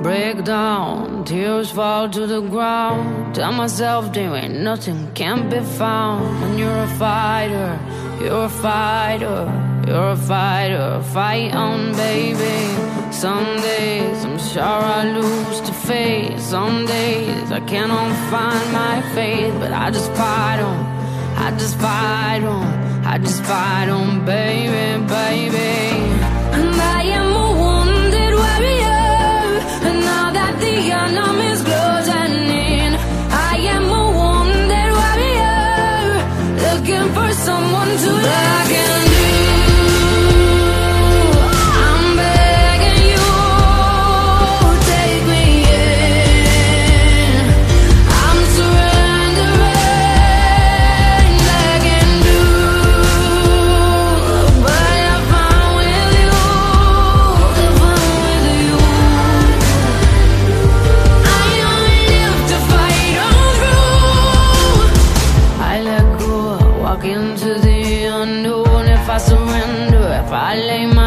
break down, tears fall to the ground. Tell myself there ain't nothing can't be found. When you're a fighter, you're a fighter, you're a fighter. Fight on, baby. Some days I'm sure I lose to fate. Some days I cannot find my faith, but I just fight on, I just fight on, I just fight on, baby, baby. And I am a wounded warrior, and now that the enemy's closing in, I am a wounded warrior, looking for someone to love and do. I'm begging you, take me in. I'm surrendering, begging you, but if I'm with you, if I'm with you, I only live to fight on through. I let go, walk into the unknown. If I surrender, if I lay my